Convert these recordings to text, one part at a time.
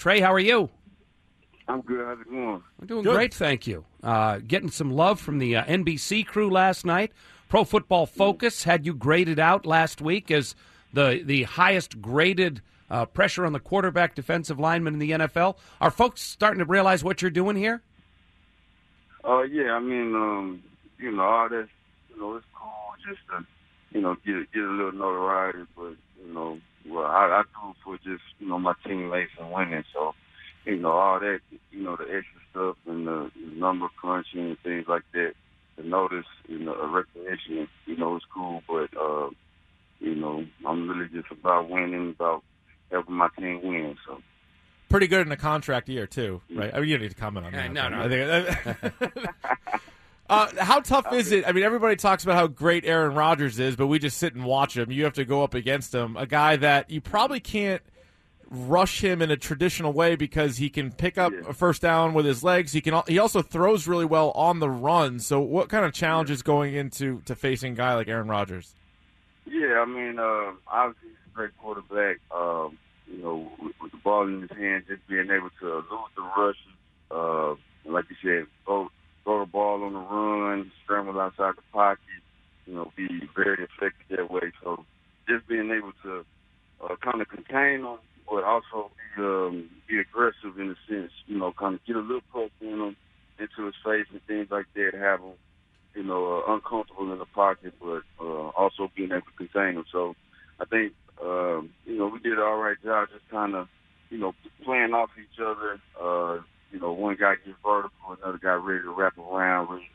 Trey, how are you? I'm good. How's it going? We're doing great, thank you. Getting some love from the NBC crew last night. Pro Football Focus had you graded out last week as the highest graded pressure on the quarterback defensive lineman in the NFL. Are folks starting to realize what you're doing here? Yeah, I mean, all this, it's cool just to, get a little notoriety, but, I do it for just, my teammates and winning. So, all that, the extra stuff and the number crunching and things like that, the notice, a recognition, it's cool. But, I'm really just about winning, about helping my team win. So. Pretty good in a contract year, too, right? I mean, you don't need to comment on that. No. How tough is it? I mean, everybody talks about how great Aaron Rodgers is, but we just sit and watch him. You have to go up against him, a guy that you probably can't rush him in a traditional way because he can pick up a first down with his legs. He also throws really well on the run. So what kind of challenge is going into facing a guy like Aaron Rodgers? Yeah, I mean, obviously he's a great quarterback. With the ball in his hand, just being able to lose the rush, like you said, throw the ball on the run, scramble outside the pocket, be very effective that way. So just being able to kind of contain him, but also be aggressive in a sense, kind of get a little poke in him into his face and things like that, have him, uncomfortable in the pocket, but also being able to contain him. So I think, we did an all right job just kind of, playing off each other. One guy gets vertical, another guy ready to wrap around, ready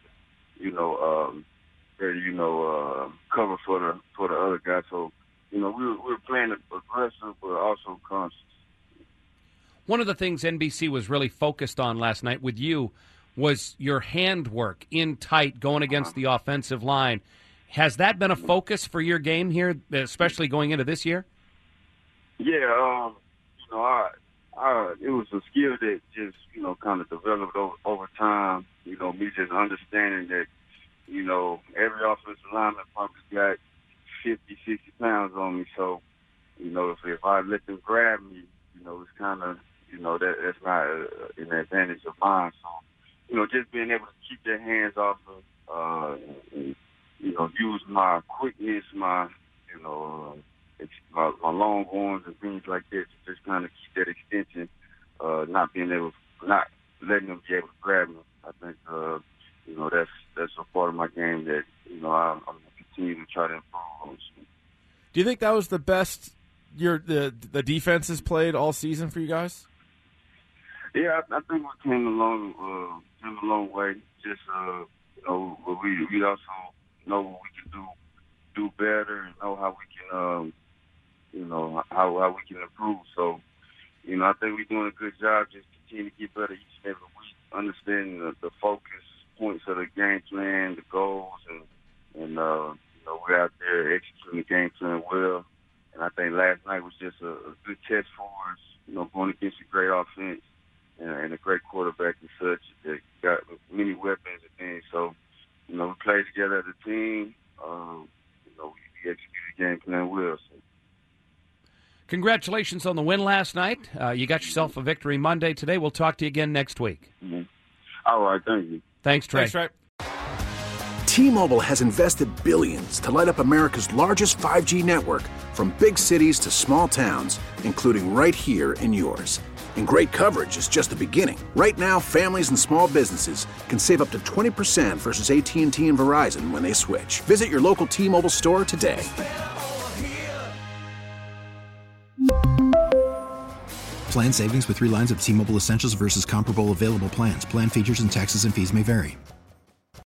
to cover for the other guy. So, we were playing aggressive, but also conscious. One of the things NBC was really focused on last night with you was your handwork in tight going against the offensive line. Has that been a focus for your game here, especially going into this year? Yeah, it was a skill that just, kind of developed over time. Me just understanding that, every offensive lineman probably got 50, 60 pounds on me. So, if I let them grab me, it's kind of, that's not an advantage of mine. So, just being able to keep their hands off of, use my quickness, my long arms and things like that to just kind of keep that extension, not letting them be able to grab me. I think, that's a part of my game that, I'm going to continue to try to improve on. Do you think that was the best the defense has played all season for you guys? Yeah, I think we came a long way. Just, we also know what we can do better and know how we can, how we can improve. So, I think we're doing a good job just continue to get better each and every week, understanding the focus points of the game plan, the goals, and we're out there executing the game plan well. And I think last night was just a good test for us, going against a great offense and a great quarterback and such that got many weapons and things. So, we played together as a team. We executed the game plan well. So. Congratulations on the win last night. You got yourself a victory Monday today. We'll talk to you again next week. Mm-hmm. All right, thank you. Thanks, Trey. Thanks, Trey. T-Mobile has invested billions to light up America's largest 5G network, from big cities to small towns, including right here in yours. And great coverage is just the beginning. Right now, families and small businesses can save up to 20% versus AT&T and Verizon when they switch. Visit your local T-Mobile store today. Plan savings with 3 lines of T-Mobile Essentials versus comparable available plans. Plan features and taxes and fees may vary.